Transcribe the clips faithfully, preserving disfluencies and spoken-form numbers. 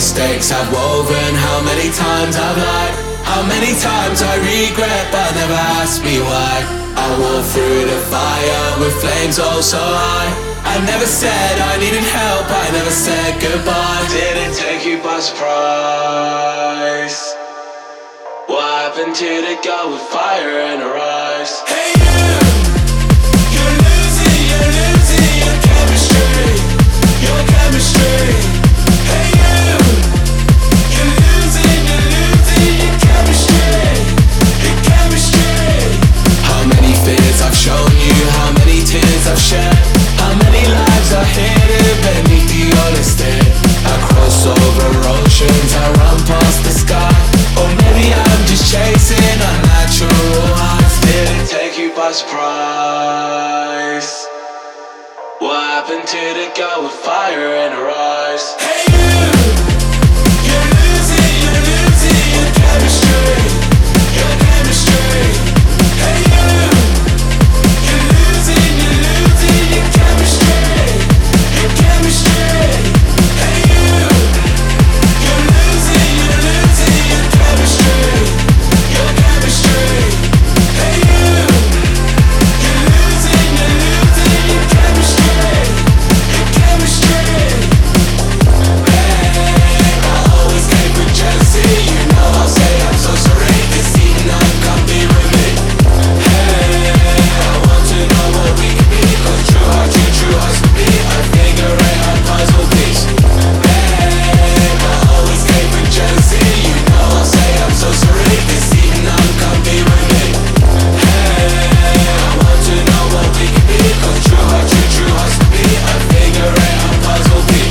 mistakes I've woven, how many times I've lied, how many times I regret but never ask me why. I walked through the fire with flames oh so high. I never said I needed help, I never said goodbye. Didn't take you by surprise. What happened to the girl with fire in her eyes? Hey you, you're losing, you're losing your chemistry, your chemistry. Hey you, you're losing, you're losing your chemistry, your chemistry. How many fears I've shown you, how many tears I've shed, how many lives are hidden beneath the honesty. I cross over oceans, I run past the sky. Or maybe I'm just chasing unnatural highs. Didn't take you by surprise. What happened to the girl with fire in her eyes? Hey you, you're losing, you're losing your chemistry, your chemistry. Hey you, you're losing, you're losing your chemistry, your chemistry. Hey you, you're losing, you're losing your chemistry, your chemistry. Hey you, you're losing, you're losing your chemistry, your chemistry. Hey, I always came with jealousy. You know I'll say I'm so sorry. This evening come be with me. Hey, I want to know what we can be, 'cause true heart, true, true hearts to be. I figure it out puzzle piece. Hey, I always came with jealousy. You know I'll say I'm so sorry. This evening come be with me. Hey, I want to know what we can be, 'cause true heart, true, true hearts to be. I figure it out puzzle piece.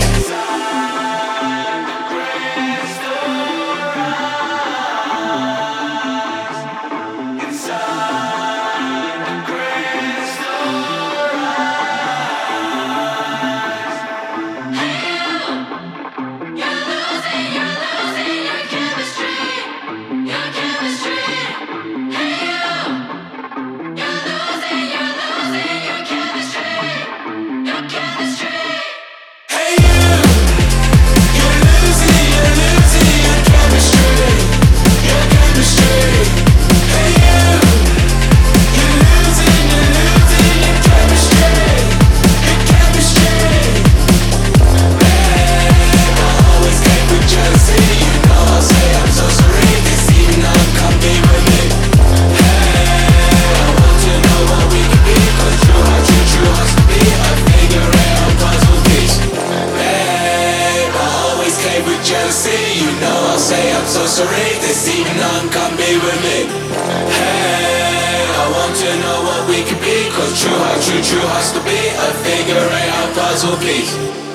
Jealousy, you know I'll say I'm so sorry. This evening come be with me. Hey, I want to know what we can be, 'cause true heart, true, true hearts to be. A figure eight out puzzle piece.